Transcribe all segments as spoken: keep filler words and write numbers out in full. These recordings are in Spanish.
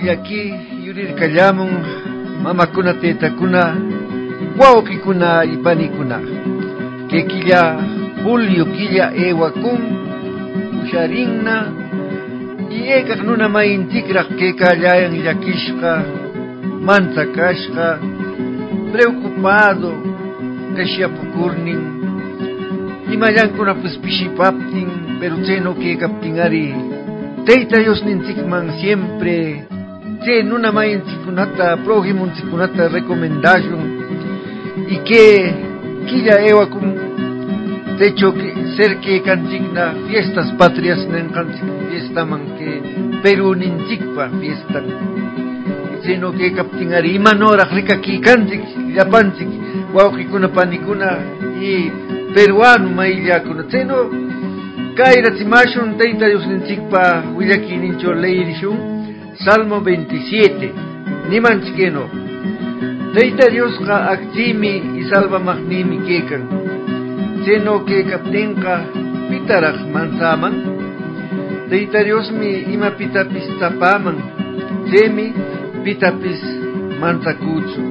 willaki yurirkallamun mamakuna taytakuna wawqikuna ipanikuna que killa julio killa ewakun usharinna y ekaq nuna mayintikraq que kallayan llakishqa manchakashqa preocupado kashiapukurnin imallankuna pues pishipaptin pero cheno que kaptingari Tayta Dios ninchikman siempre che nuna mayinchikunata prójimunchikunata recomendación y que quilla ewakun techo que ser que canchigna fiestas patrias nen canchig fiesta man que Perú ninchikpa fiesta sino que kaptingari imanora rikaki canchig llapanchig wawqikuna panikuna y peruano maillakuna cheno kaira timashun Tayta Dios ninchikpa willaki nincho leirishun Salmo veintisiete nimanchikeno Tayta Dios ka akchimi y salva magnimi kekan cheno que kaptinqa pitaraq mansaman Tayta Dios mi ima pitapis tapaman chemi pitapis mansakuchu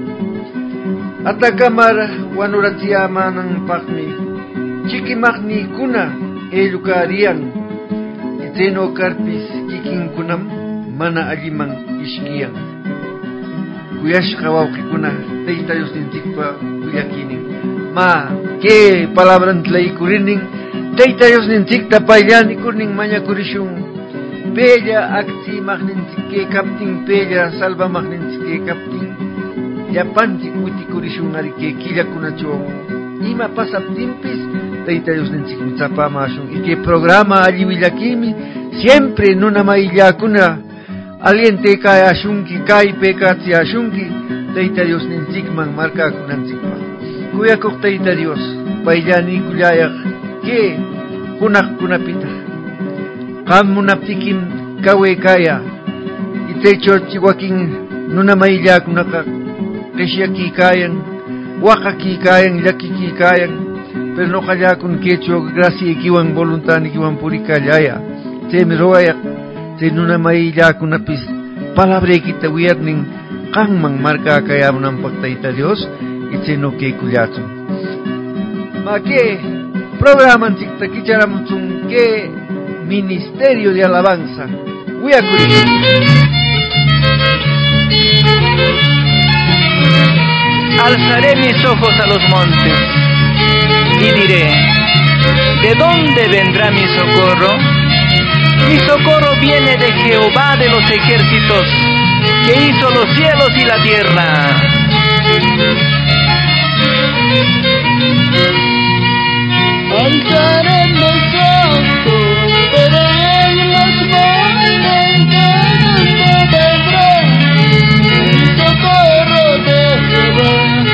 atakamara wanurachiamanan paqmi chikimaqni kuna elukarian cheno karpis kikinkunam mana alliman ishkiyan kuyashqa wawqikuna Tayta Dios ninchikpa willakinin ma que palabran tlaykurinin Tayta Dios ninchikta paylanikurnin mañakurishun bella akti magninchike kaptin bella salva magninchike kaptin llapanchik witikurishun arike killakunacho ima pasaptimpis Tayta Dios ninchikmi chapamashun y que programa alli willakimi siempre nuna maillakuna aliente kay ashunki kay pekatsi ashunki Tayta Dios ninchikman markakunanchikpa kuyakuq Tayta Dios payllani kullayaq que kunaq kunapita qam munaptikim kawe kaya y techo chiwakin nuna mayllakunaqa qishyaki kayan waqaki kayan llakiki kayan pero no qallakun kecho gracia ikiwan voluntad ikiwan purikallaya chemi ruwayaq chay nuna mayllakunapis palabreykita wiyarnin qanman markakayamunanpaq Tayta Dios y chayno kaykullachun ma que programanchikta kicharamunchun que ministerio de alabanza wiyakurichun alzaré mis ojos a los montes y diré, ¿de dónde vendrá mi socorro? Mi socorro viene de Jehová de los ejércitos, que hizo los cielos y la tierra. Alzaré mis ojos, veré en los montes de donde vendrá mi socorro de Jehová.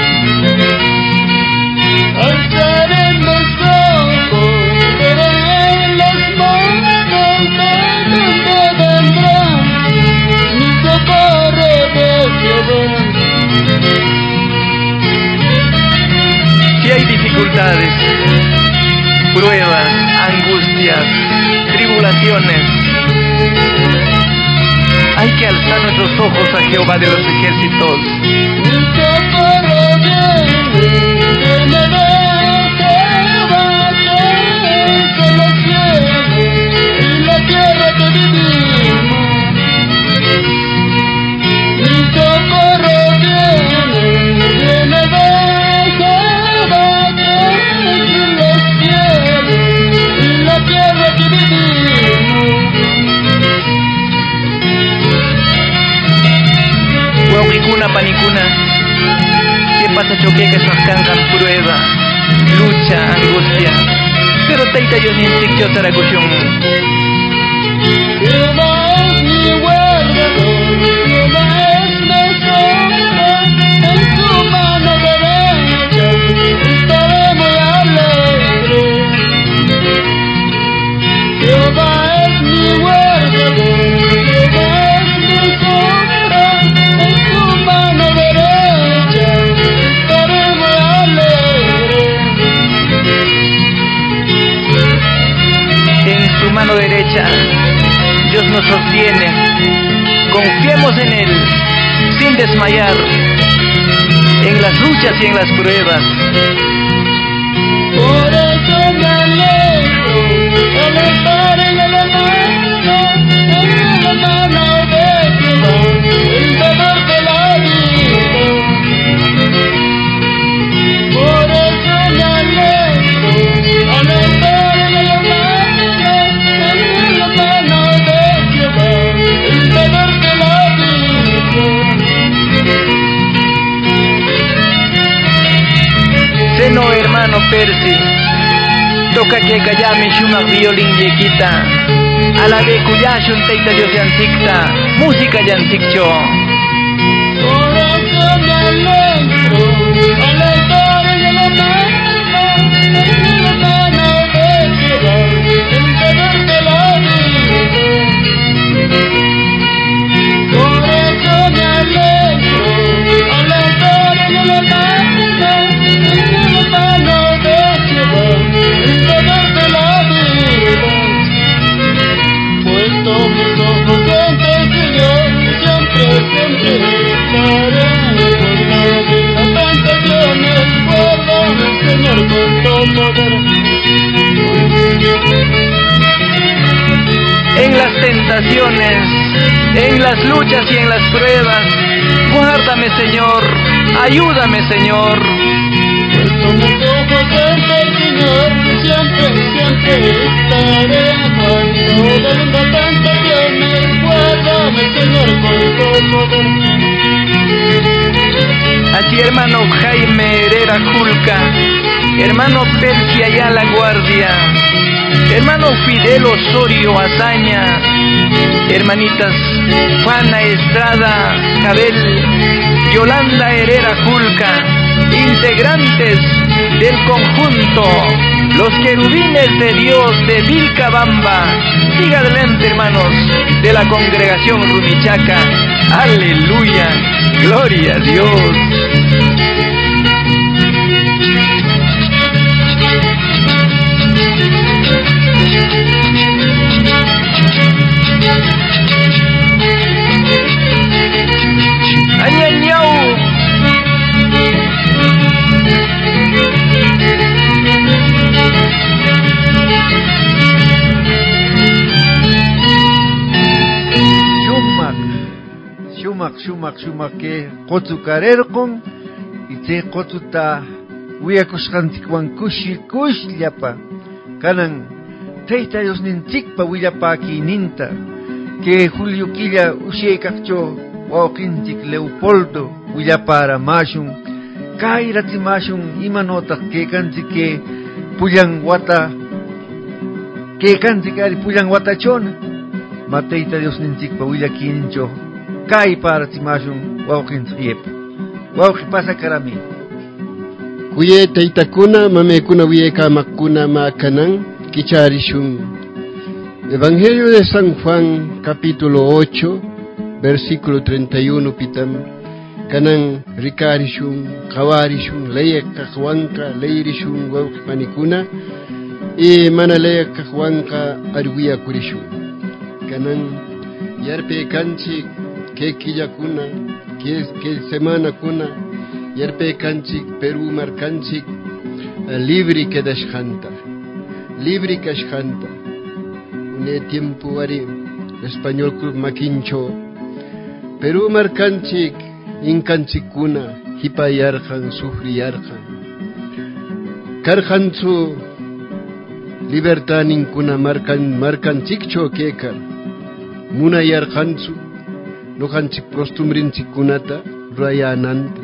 Alzaré mis ojos, veré en los montes de donde vendrá mi socorro de Jehová. Si hay dificultades, pruebas, angustias, tribulaciones, hay que alzar nuestros ojos a Jehová de los ejércitos. Mi socorro viene, viene de Jehová, que hizo los cielos y la tierra que vivimos. Mi socorro viene, viene de Jehová, que hizo los cielos y la tierra que vivimos. Wawqikuna panikuna, que pasa choqueca chascangan prueba, lucha, angustia, pero Tayta Dios ninchikcho tarakushun. Jehová es mi guardador, Jehová es mi sombra, en su mano derecha estaré muy alegre. Jehová es mi guardador, Jehová es mi sombra, en su mano derecha estaré muy alegre. En su mano derecha Dios nos sostiene Confiemos en Él, sin desmayar, en las luchas y en las pruebas. Por eso me alegro al estar en la mano, en la mano de Jehová, el dador de la vida. Por eso me alegro al estar en la mano, en la mano de Jehová, el dador de la vida. Seno hermano Percy, toca que callame shumak violín yequita, a la de cuyashun teita Dios yantikta, música yantikcho. Por eso me alegro al estar en la mano, en la mano de Jehová, el dador de la vida. Por eso me alegro al estar en la mano, en la mano de Jehová, el dador de la vida. Puesto mis ojos ante el Señor, siempre, siempre estaré. Cuando venga tentaciones, guárdame, Señor, con tu poder. En las tentaciones, en las luchas y en las pruebas, guárdame Señor, ayúdame Señor. Puesto mis ojos ante el Señor, siempre, siempre estaré. Cuando venga tentaciones, guárdame, Señor, con tu poder. Allí hermano Jaime Herrera Julca, hermano Percy Ayala Guardia, hermano Fidel Osorio Azaña, hermanitas Juana Estrada Cabel, Yolanda Herrera Julca, integrantes del conjunto Los Querubines de Dios de Vilcabamba. Siga adelante hermanos de la congregación Rumichaca. Aleluya, gloria a Dios. Añañau. Shumak, shumak, shumak que kotu karerkon y te kotu ta wiakushkantikwan kushi kush llapa kanan teita Dios nintikpa willapa kininta que Julio Quilla usheikakcho waukintik Leopoldo willapara mashun kairati mashun imanotak que kantik que puyan wata que kantik ari puyan watachona mateita Dios nintikpa willakinincho Kai para timashun waukin triep. Wauki pasa karami. Kuye taitakuna mamekuna wieka makuna makanan kicharishun. Evangelio de San Juan capítulo ocho versículo treinta y uno pitam. Kanan rikarishun, kawarishun, leyek kakwanka, leirishun wauki panikuna. Y mana leyek kakwanka arwia kurishun. Kanan yarpe kanchi que quilla cuna, que, que semana cuna, yerpe canchic, Perú marcanchic, libre que deshanta, libre que deshanta. Un tiempo ari, español club maquincho, Perú marcanchic, incanchic cuna, hipayarjan, sufriyarjan. Karjanchu, libertad nincuna marcan, marcanchiccho kekar, muna yarjanchu, no hanchik costumbrinchik kunata rayananta.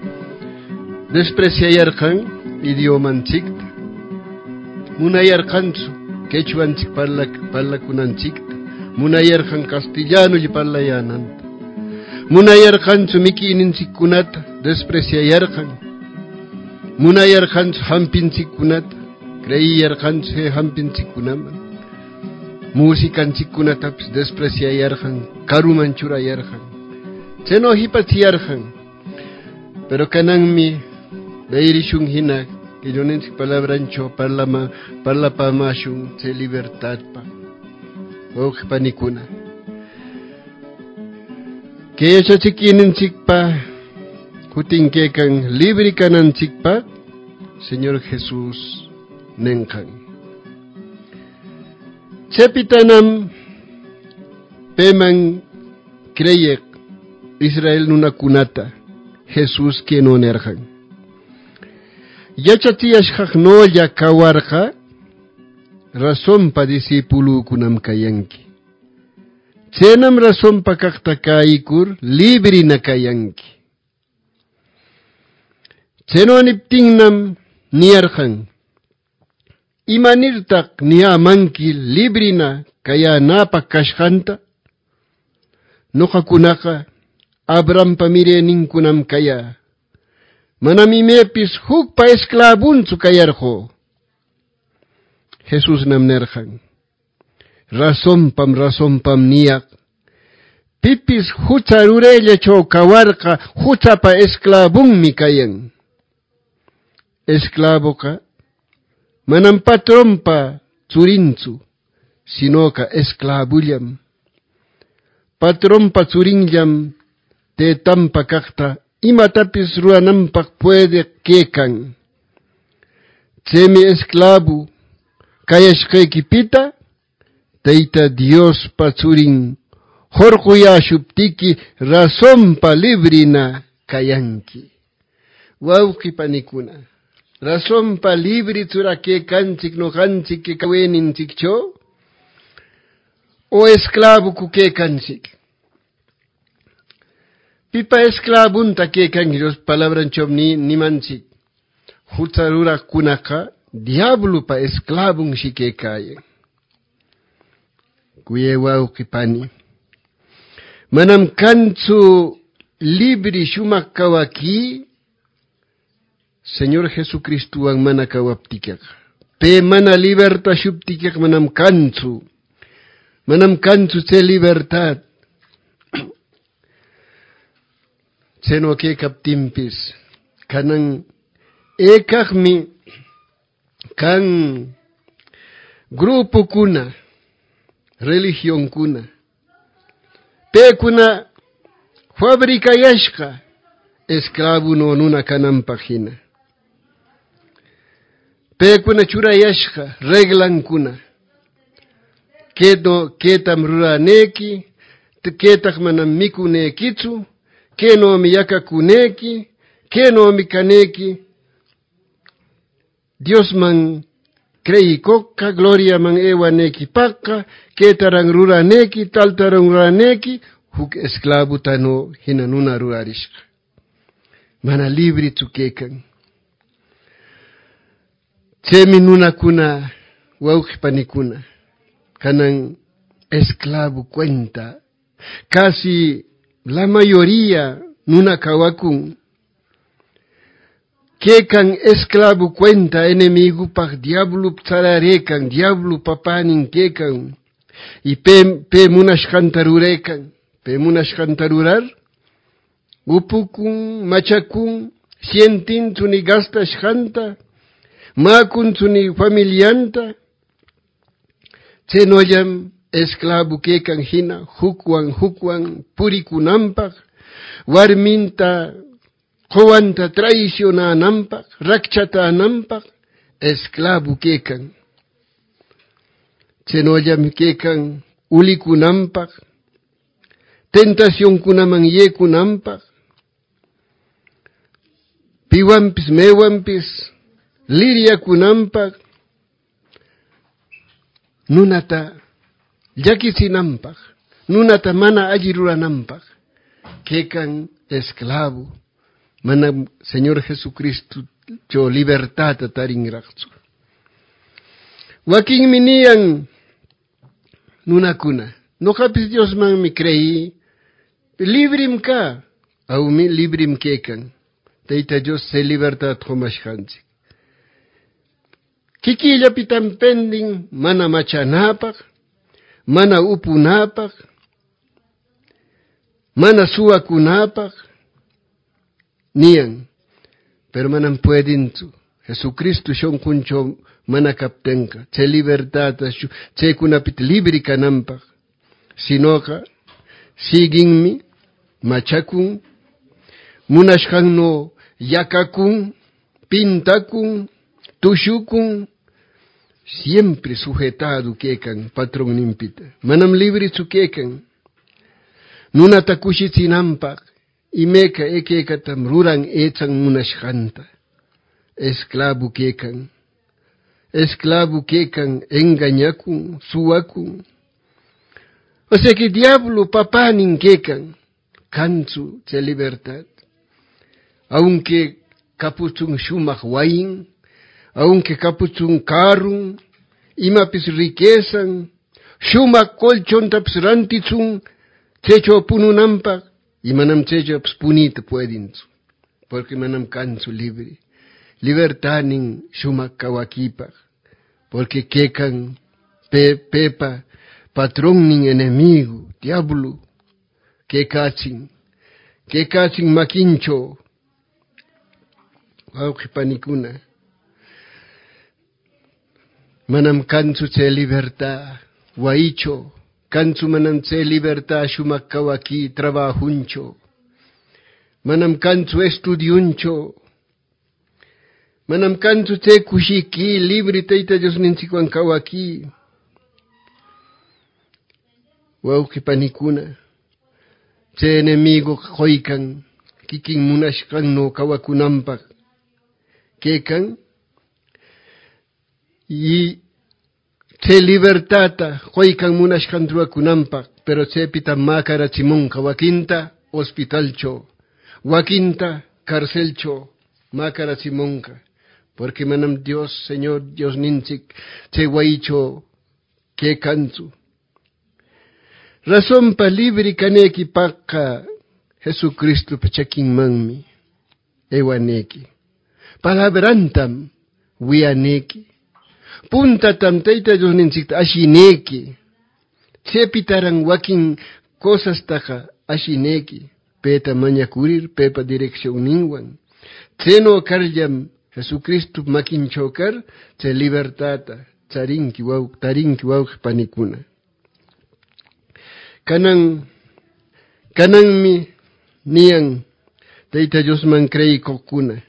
Despreciayarkan idiomanchikta. Munayarkanchu quechuanchik parla parla kunanchikta. Munayarkan castellano y parlayananta. Munayarkanchu mikininchik kunata despreciayarkan. Munayarkanchu hampinchik kunata creiyarkanchu he hampinchik kunaman. Musicanchik kunatapis despreciayarjan, karuman churayarjan. Cheno hipachiyarjan. Pero kananmi beirishun hina, que yo nenchik palabrancho parlama parlapamashun se libertad pa. Ojpanikuna. que ella chiquinin chikpa, kutin que kan libre kanan chikpa, Señor Jesús nenkan. Chepitanam peman creyek Israel nuna kunata, Jesús que no nerjan. Yachatiyash no kawarka, razón pa disipulu kunam kayanki. Tsenam razón pa kaktakaikur, libre na kayanki. Tseno niptingnam niyarhan. Imanirtak niyamanki libre na kaya napakashanta. Nokakunaka, Abram pamirenin kunam kaya. Manamimepis huk pa esklabun su kayarho. Jesús nam nerjan. Razón pam razón pam niyak. Pipis hucha rurella cho kawarka hucha pa esklabun mi kayan. Esklabo ka. Manam patron pa tsurinsu. Sino ka esklabulyam. Patron pa tsurinjam. Te tampa kakta. Imatapis ruanampak puede kekan. Tsemi esklabu. Kayashkekipita. Teita Dios patsurin. Jorkuya shuptiki. Razón pa librina kayanki. Wauki panikuna. Razón pa libri tsura kekanchik no kanchik ke kawenin chikcho. O esklabu ku kekanchik. Pipa esklabun ta kekan Dios palabran chomni nimanchik. Hutarura kunaka. Diablo pa esklabun shikekaye. Kuye wau kipani. Manam kanchu libri shumak kawaki. Señor Jesucristo ang mana kawaptikak. Pe mana liberta shuptikak manam kanchu. Manam kanchu se libertad. Seno ke kaptimpis. Kanang ekak mi. Kan grupo kuna, religión kuna, pe kuna fabrica yashka, esclavo no nuna kanam pagina. Pe kuna chura yashka, reglan kuna, keto ketam rura neki, ketak manam miku nekitsu, keno miyaka kuneki, keno mikaneki. Dios man crei coca, gloria man ewa neki paka, ketarang rura neki, taltarang rura neki, huk esclavo tano hinanuna rurarishka. Mana libri tukekan. Tsemi nuna kuna, wauki panikuna, kanang esclavo cuenta. Casi la mayoría nuna kawakun. Kekan esclavo cuenta enemigo pak diablo tsararekan, diablo papanin kekan. Y pe, pe munash kantarurekan, pe munash kantarurar. Upukun, machakun, sientin tuni gasta shkanta, makun tuni familianta. Tsenoyam esclavo kekan hina, hukwan, hukwan, purikunampak, warminta, Kowanta traiciona nampak, rakchata nampak, esclavo kekan. Tsenoyam kekan uliku nampak, tentación kunaman yeku nampak, piwampis mewampis, liria kunampak, nunata yakisi nampak, nunata mana ajirura nampak, kekan esclavo. Mana Señor Jesucristo yo libertad taringrakso. Waking miniang nuna kuna. No kapis Dios man mi creí. Librim ka. Au mi librim kekan. Teita Dios se libertad homashkansi. Kikilla pitan pending mana machanapak. Mana upunapak. Mana suakunapak. Nian, pero manan pueden tu. Jesucristo shon kuncho manakaptenka. Che libertad, che kunapit libri kanampak. Sinoka, sigin mi, machakun, munashkanno yakakun, pintakun, tushukun, siempre sujetado kekan patrón nimpita. Manam libre su kekan. Nunata kushitsinampak, imeka ekekatam ruran echan munashkanta. Esclavo kekan. Esclavo kekan engañakun, suakun. O sea que diablo papanin kekan, kansu de libertad. Aunque kapuchun shumak wain, aunque kapuchun karun, imapis riquezan, shumak colchon tapsrantichun, checho pununampak, y manam checho punita puedinsu, porque manam kansu libre. Libertanin shumak kawakipak, porque kekan pe, pepa, patrón nin enemigo, diablo, kekachin, kekachin makincho, auki panikuna. Manam kansu che libertad, waicho, kansu manam che libertad shumak kawaki, trabajuncho, manam kansu estudiuncho, manam kansu che kushiki, libre teita Dios ninchikwan kawaki, wauki panikuna, che enemigo hoikan, kikin munashkan no kawakunampak, kekan, y che libertata hoikan munashkan druakunampak, pero che pita makara chimonka, wakinta hospitalcho, wakinta carcelcho, makara chimonka, porque manam Dios, Señor, Dios ninchik, che waicho, kekansu. Razón pa libre kaneki paka Jesucristo pachakin manmi, ewaneki. Palabrantam, wianeki. Punta tam teita Dios ninchik ashineki. Chepitaran wakin cosas taja ashineki. Peta mañakurir, pepa dirección ningwan. Cheno karyam Jesucristo makin chokar, che libertata, charinki wau, tarinki wau panikuna. Kanang, kanang mi niang, teita Dios man crei kokuna.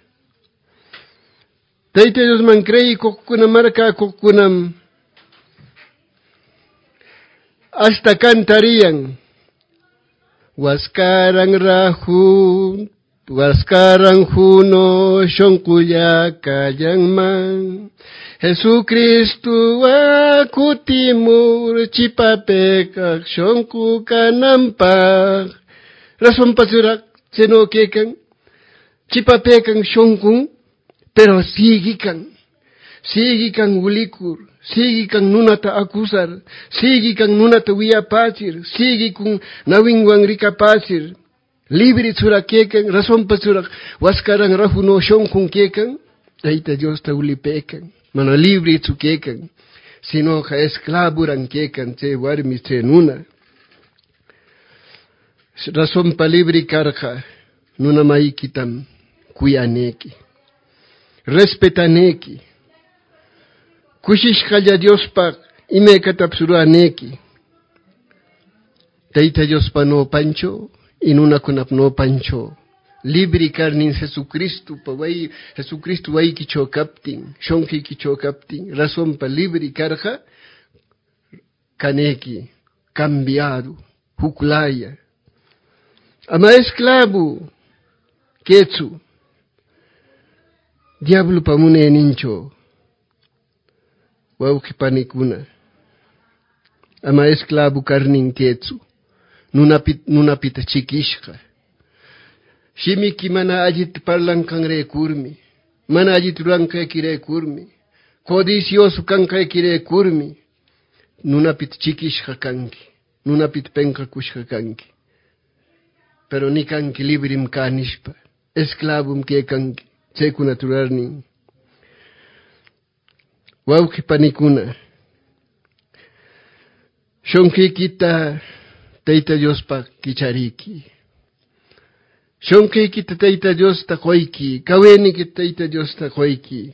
Teita Dios man crei kokuna marca kokunam. Hasta cantarían. Waskarang rahun, waskarang huno, shonkuya kayangman. Jesucristo akutimur chipapekak shonku kanampak. Razón pasurak seno kekan chipapekan shonkun, pero sigikan, sigikan ulikur, sigikan nunata acusar, sigikan nunata wiyapachir, sigikun nawingwan rikapachir. Libre surak kekan, razón pasurak waskarang rahuno shonkun kekan, ahita Dios ta ulipekan. Mano libre tu kekan, sino ka esclavuran kekan te warmi te nuna. Razón pa libre karja, nuna maikitam, kuyaneki, respetaneki, kushishkalla Dios pa imeka tapsuruaneki. Teita Dios pa no pancho, inuna kunap no pancho. Libre carnin Jesucristo pa way Jesucristo way kicho captin, shonki kicho captin, razón pa libre carja, kaneki, cambiado, huklaya. Ama esclavo, ketsu, diablo pa mune nincho, wau kipanikuna. Ama esclavo carnin ketsu, nunapit nunapita chikishka. Shimiki mana ajit parlan kangre kurmi, mana ajit ranka kire kurmi, codicioso kanka kire kurmi, nunapit chikishka kanki, nunapit penka kushka kanki. Pero ni kanki librim kanishpa, esclavum ke kanki, cheku naturarni. Wauki panikuna. Shonki kita teita Dios pa kichariki. Shonki kita teita Dios ta koiki, kaweni kita teita Dios ta koiki.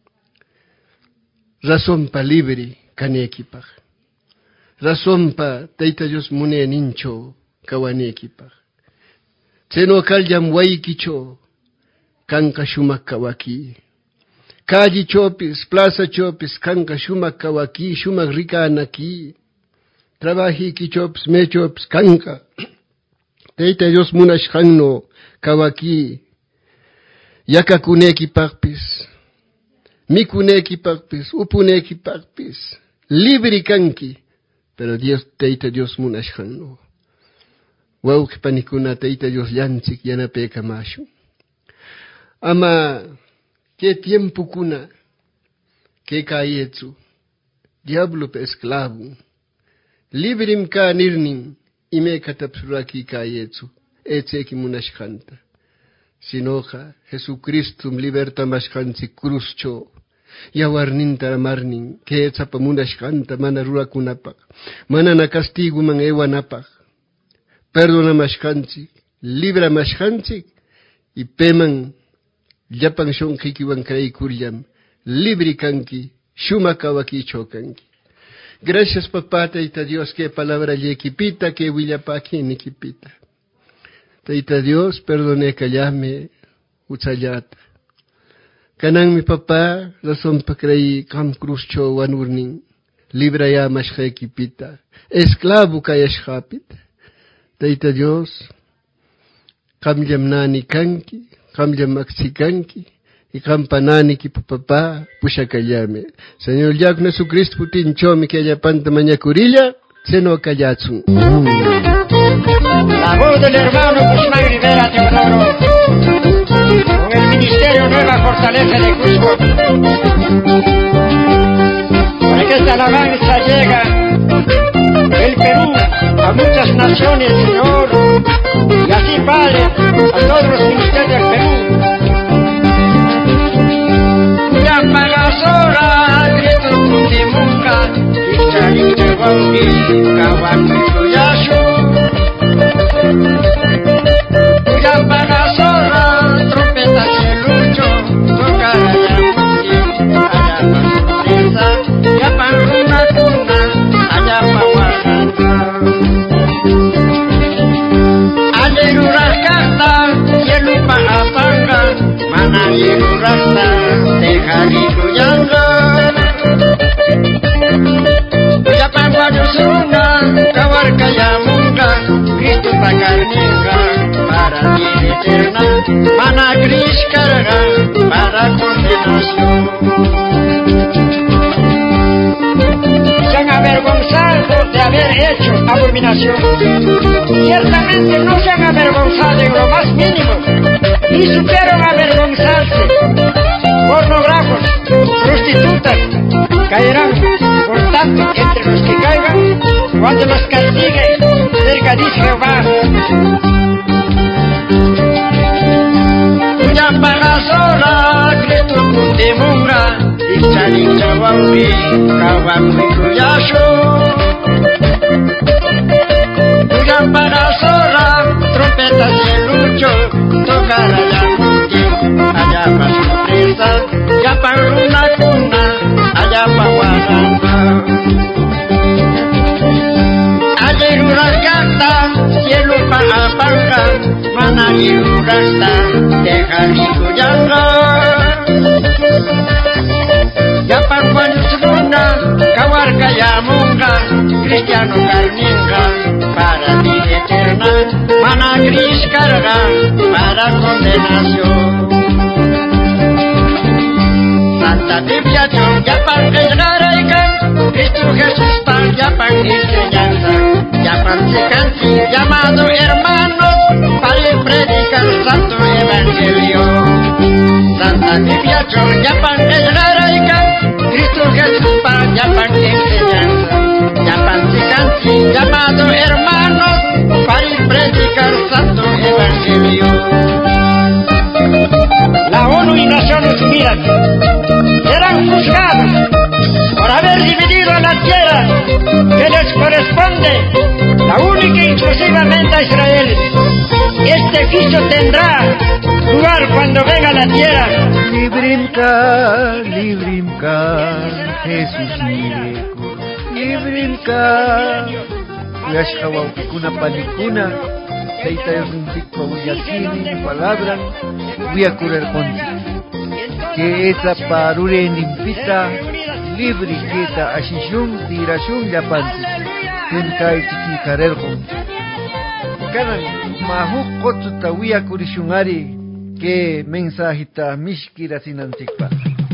Razón pa libre kanekipaj. Razón pa teita Dios mune nincho kawanekipaj. Seno kaljam waykicho kanka shumak kawaki. Calle chopis, plaza chopis, kanka shumak kawaki, shumak rikanaki. Trabaji ki chopis, me chopis, kanka. Teita Dios munashkanno kawaki. Yakakuneki pakpis. Mikuneki pakpis, upuneki pakpis. Libri kanki. Pero Dios, teita Dios munashkanno. Wau panikuna teita Dios yanchik yanapeka mashu. Ama qué tiempo kuna, qué kayetsu, diablo pe esclavo, librim ka nirnin, ime katapsuraki kayetsu, etseki munashkanta. Sinoja, Jesucristum liberta mashkansi cruzcho, yawarnin taramarnin, que etzapa munashkanta, mana rurakunapak, mana na castigo man ewanapak, perdona mashkansi, libra mashkansi, y peman, Yapan shonki wan krei kuryam, libri kanki, shumakawaki chokanki. Gracias papá, teita Dios, que palabra yekipita, que willapaki nikipita. Teita Dios, perdone kallame, uchayata. Kanang mi papá, razón pa krei kam cruzcho wanurnin, libra ya mashkekipita, esclavo kayashkapit. Teita Dios, kam yamnani kanki, Kamja maxikanki y campanani ki papá pushakayame. Señor Yaku Jesucristo putin chomi que haya panta mañacurilla, se no callatsu. La voz del hermano Guzmán Rivera Teodoro, con el Ministerio Nueva Fortaleza de Cusco, para que esta alabanza llega del Perú a muchas naciones, Señor, y así vale a todos los ministerios del Perú. Yampagasora, grito Tundimunga, Ichariche Wambi, Kawakuyo Yashu. Yampagasora, trompeta chelucho, toca la yamuti, allá pa sorpresa, yapan runa kuna, allá pa guaranda. Ayerurascata, yelupa apanga, mana yerurasta, tejarikuyanga. Yapanguayusuna, kawarkayamunga, Cristo takarninga, para vida eterna, mana gris carga, para condenación. Se han avergonzado de haber hecho abominación. Ciertamente no se han avergonzado en lo más mínimo, ni supieron avergonzarse. Pornógrafos, prostitutas, caerán, por tanto, entre los que caigan, cuando los castigue, cerca dice Jehová. Yampagasora, Cristo Kundemunga, Icharicha Wambi, Kawakuyo Yampagasora, trompeta chelucho, toca la yamuti, allá pa sorpresa, yapan runa kuna, allá pa guaranda. Ayerurascata, cielo pa apanga, mana yerurasta, tejarikuyanga. Yapan guanyusruna, kawarkayamunga, cristiano carninga, para vida eterna, mana gris carga, para condenación. Santa Biblia chon, yapan esgaraikan, Cristo Jesús pan, yapan enseñanza, yapan sikansi, llamado hermano, para predicar santo evangelio. Santa Biblia chon, yapan esgaraikan, Cristo Jesús pan, yapan enseñanza, yapan sikansi, llamado hermano, para predicar santo evangelio. La ONU y Naciones Unidas serán juzgados por haber dividido la tierra que les corresponde, la única y exclusivamente a Israel. Este juicio tendrá lugar cuando venga la tierra. Librimka, librimka, Jesús mireko, librimka. Yashkawaukuna palikuna, Taytayos ninchikpa willakini palabran wiyakurarqunchik que esa parure nimpita libre quieta ashishun tirashun llapanchik tenkay chiki karerqun kanan mahuk qotsuta wiyakurishunari que mensajita mishkira sinanchikpa.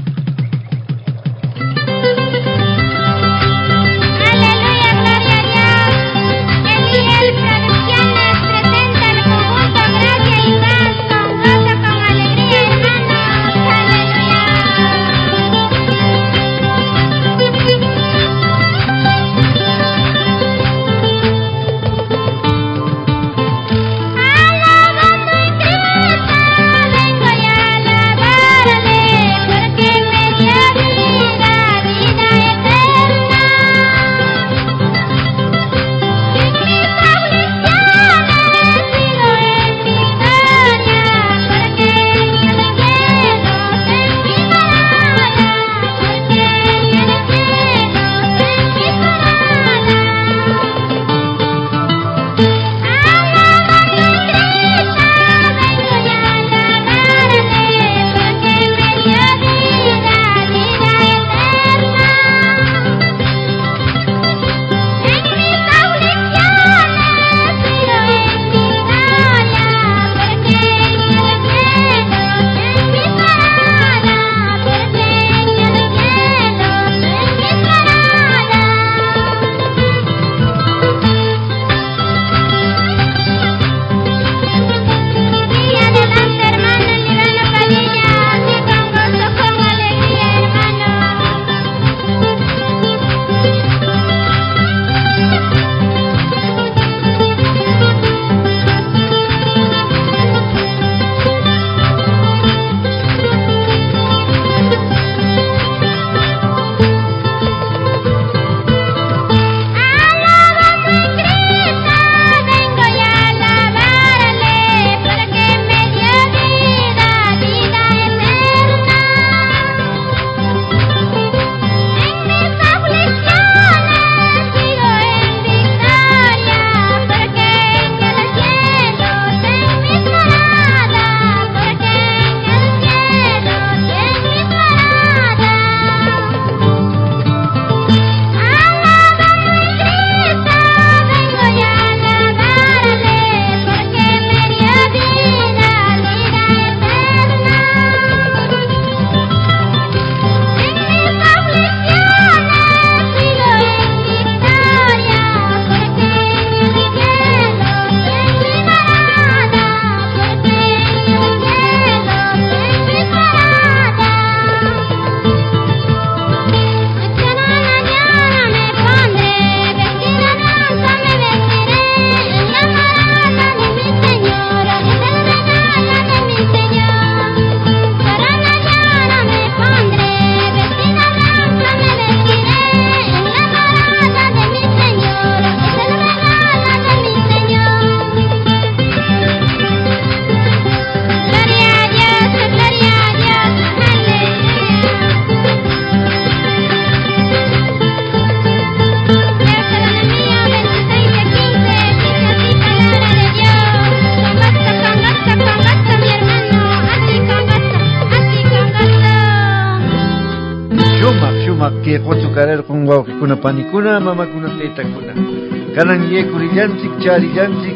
que qotsukarar con wawqikuna panikuna mamakuna taytakuna kanan yekurillanchik charillanchik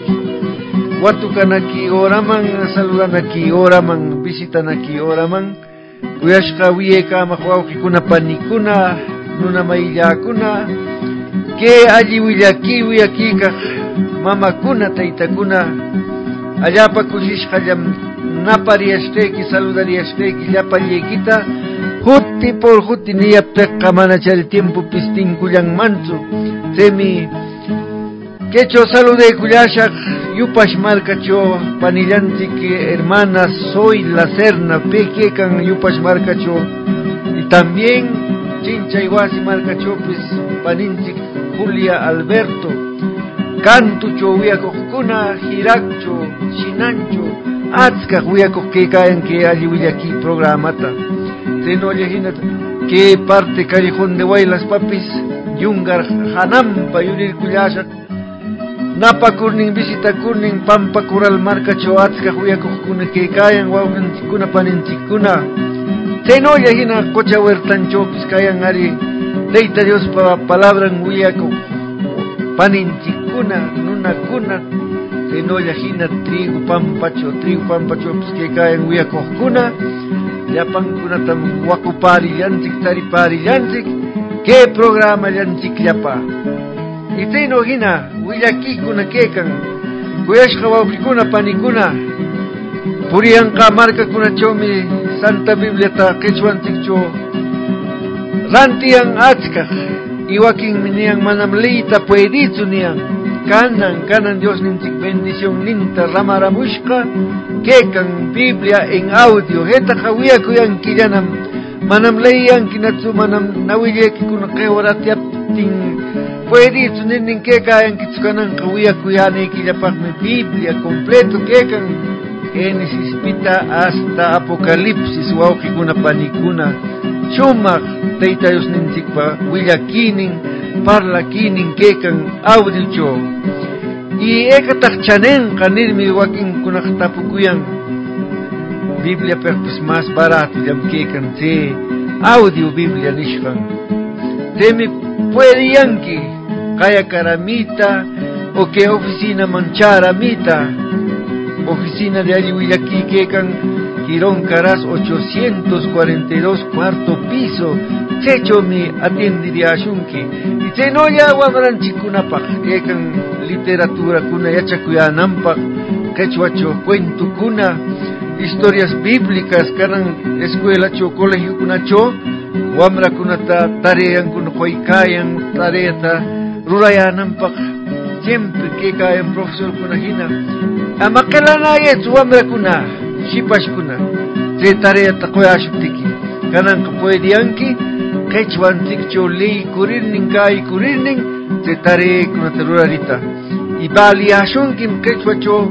watukanaki oraman saludanaki oraman visitanaki oraman kuyashqa wiyaykamaq wawqikuna panikuna nuna mayllakuna que alli willaki wiyakikaq mamakuna taytakuna allapa kushishqallam napariyashtayki saludariyashtayki llapa lliykita huti por huti niyaptiqqa mana chari tiempo pistinkullan manchu semi quecho saludaykullashaq yupash markacho panillanchik hermana soy la serna pequecan yupash markacho y también chinchay wasi markachopis paninchik Julia Alberto cantucho wiyakuqkuna hirakcho shinancho atzkaq wiyakuq que caen que alli willaki programata senolla hinata que parte callejón de Huaylas papis yungar hanampa yurirkullashaq napakurnin visitakurnin pampa kural marcacho atzka huyakuqkuna kaykayan wawqinchikkuna paninchikkuna chaynolla hina qucha huertanchopis kayan ari Tayta Diospa palabran wiyakuq paninchikkuna nunakuna chaynolla hina trigo pampacho trigo pampachopis kaykayan wiyakuqkuna llapankunatam waquparillanchik tariparillanchik que programa llanchik llapa y chayno hina willakikuna kaykan kuyashqa wawqikuna panikuna puriyanqa markakunachawmi Santa Bibliata qichwanchikchu rantiyan achkaq y wakinmi niyan manam leyta puedichu niyan kanan kanan Dios ninchik bendición ninta ramaramushqa kaykan Biblia en audio hetaqa wiyakuyankillañam manam leyankinatsu manam nawillekikuna qhiwaratyaptin puedichu ninin kaykayankichu kananqa wiyakuyanikillapaqmi Biblia completo kaykan Génesis pita hasta Apocalipsis wawqikuna panikuna shumaq Tayta Dios ninchikpa willakinin parlakinin kaykan audiocho y ekataq chanenqa nirmi wakinkunaq tapukuyan Biblia perpis más barato llam kaykan che audio Biblia nishqan chaymi puediyanki kaya karamita o que oficina mancharamita oficina de allí willaki kaykan Quirón Caras ochocientos cuarenta y dos cuarto piso chechomi atiendiríashunki y chaynolla wamranchikkunapaq kaykan literatura kuna yachakuyananpaq quechuacho cuentukuna historias bíblicas kanan escuelacho colegiokunacho wamrakunata tareankuna qoykayan tareata rurayananpaq siempre kaykayan profesorkuna hina ama qilanayach wamrakuna shipashkuna chay tareata qoyashuptiki kananqa puediyanki qhichwanchikchu liykurirnin kaykurirnin chay tareakunata rurarita y valiyashunkim qhichwacho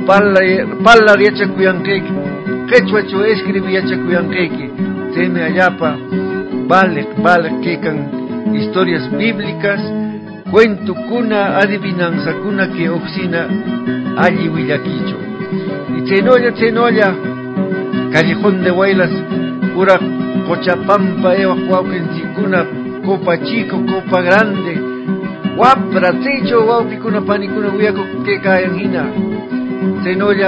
pallar yachakuyanqayki qhichwacho escribir yachakuyanqayki chaymi allapa vale vale kaykan historias bíblicas cuentukuna adivinanzakuna que oficina allí willakicho y chaynolla chaynolla Callejón de Huaylas pura Cochapampa ewaq wawqinchikkuna copa chico copa grande wapra chaycho wawqikuna panikuna wiyakuq kaykayan hina chaynolla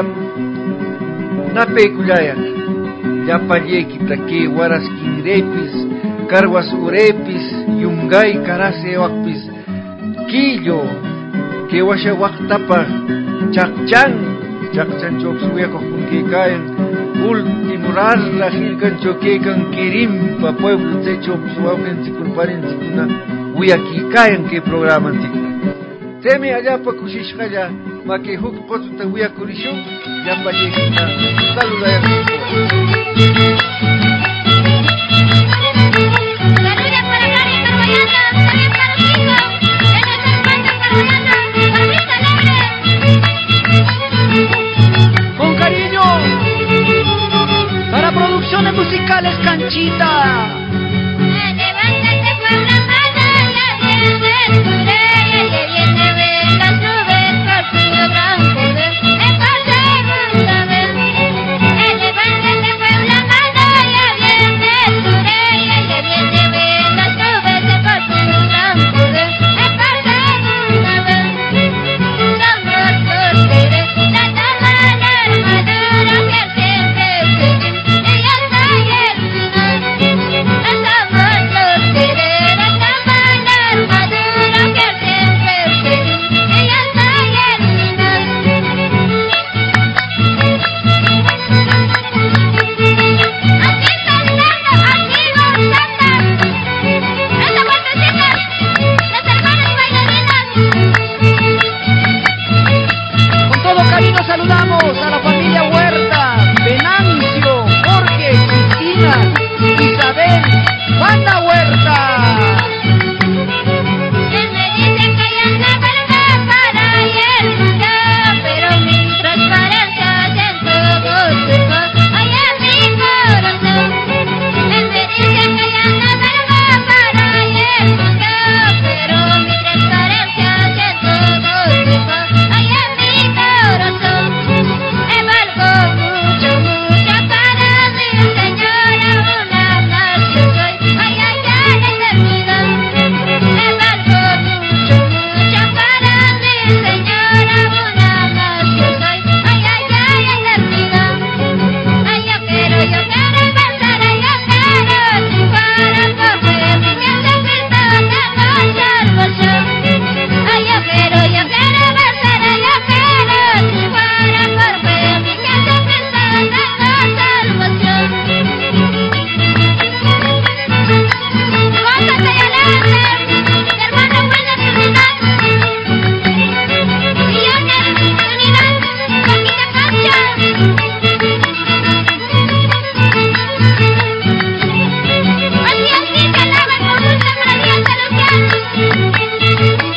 napaykullayan llapallaykita kay waraskinrepis karwas urepis yungay karas ewaqpis quillo que washa waqtapa chaqchan chaqchanchopis wiyakuqkuna kaykayan último rarra hilkancho kaykan Quirimpa pueblo chaychopis wawqinchikkuna parinchikkuna wiyakikayan kay programanchikta chaymi allapa kushishqalla maki huk qotsuta wiyakurishun llapallaykita saludayanchikku con cariño para producciones musicales Canchita. Pero mi transparencia siento gozo.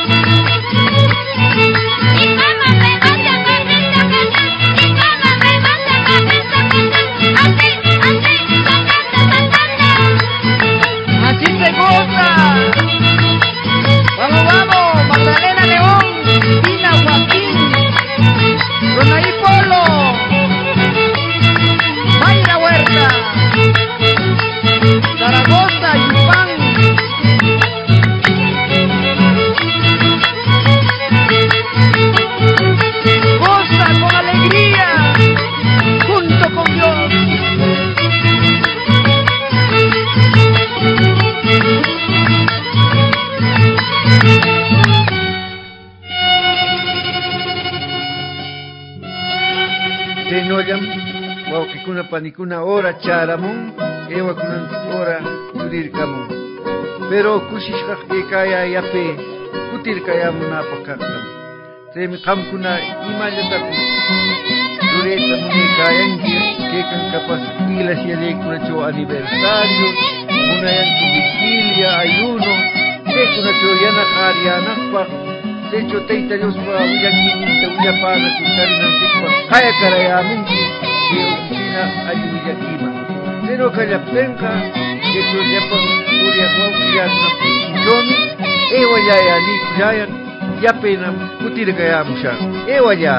Así se goza. Vamos, vamos, Magdalena León, Tina Joaquín, Ronaí Polo, Mayra Huerta, Zaragoza, Yupán. Goza con alegría, junto con Dios. Tenoyam, wauqikuna panikuna hora charamon, ewa kunan hora turirkamun. Pero kushishkaq kaya yape kutirkayamunapaqaqtam. Tremi qamkuna imallatapis rureta munaykayanki kekan kapas iglesiallaykunachaw aniversario, munayanki vigilia, ayuno, kaykunachaw yanaqaryanaqpaq. De hecho, Tayta Diospa willakininta willapana kusarinankikpa kaya karayamunki de oficina alli willakima. Pero kallaptenqa de hecho llapan uriaq wawqillatuna puchinchawmi ewallaya nikullayan yapena kutirkayamushan. Ewalla.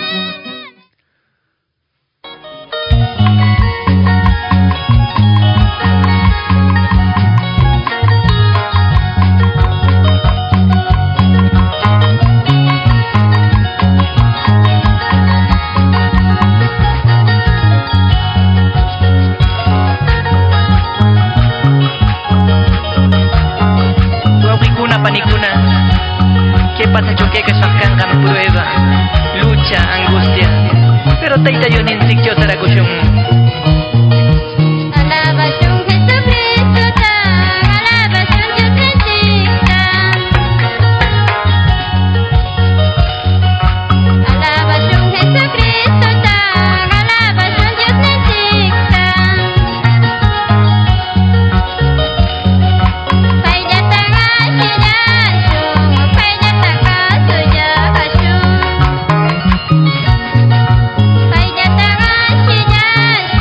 Pasa choque que sacangan prueba, lucha, angustia, pero Tayta Yonintik yo tarakushun. Alabación Jesucristo tan, alabación Dios necesita. Alabación Jesucristo tan, alabación Dios necesita. Paida tagashida. Paida tagashida.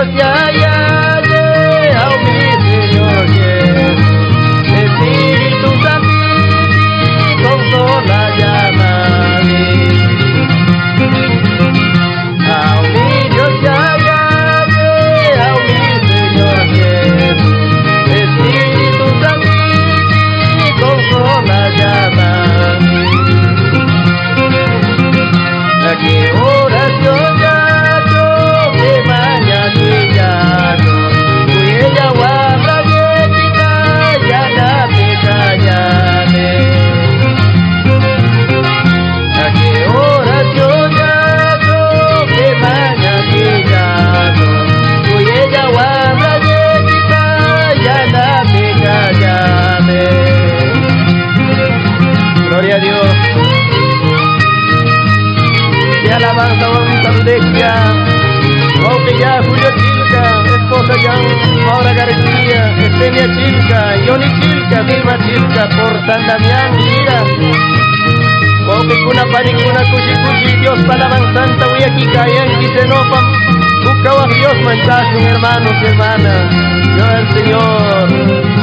Dios te hallare, a mi Señor Jesús, Espíritu Santísimo, consola, llámame. A mi Dios te hallare, a mi Señor Jesús, Espíritu Santísimo, consola, llámame. ¿A qué oración ya yo que mañana y ya no? Fui ella guarda viejita, ya la pecallame. ¿A qué oración ya yo que mañana y ya no? Fui ella guarda viejita, ya la pecallame. Gloria a Dios. Alabanza, vamos a Ludequia, Wauke ya, Julio Chilca, esposa ya, Maura García, Estenia Chilca, Yoni Chilca, Vilma Chilca, por San Damián, mira, Wauke kuna pani kuna kushi kushi, Dios palaban santa, voy aquí caen, Quisenopam, busca a Dios manchazo, hermanos y hermanas, yo el Señor.